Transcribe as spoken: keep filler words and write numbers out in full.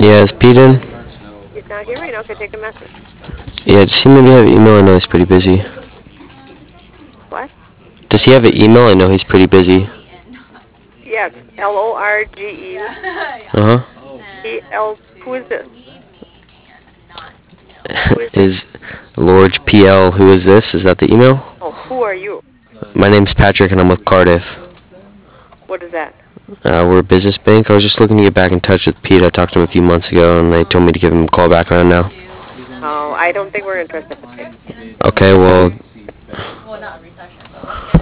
Yeah, is Pete in? He's not here right now. Can I take a message? Yeah, does he maybe have email? I know he's pretty busy. What? Does he have an email? I know he's pretty busy. Yes, L O R G E Uh-huh. P L. Who is this? Who is this? Is Lorge P L, who is this? Is that the email? Oh, who are you? My name's Patrick and I'm with Cardiff. What is that? Uh, we're a business bank. I was just looking to get back in touch with Pete. I talked to him a few months ago and they told me to give him a call back around now. Oh, I don't think we're interested. Okay, well,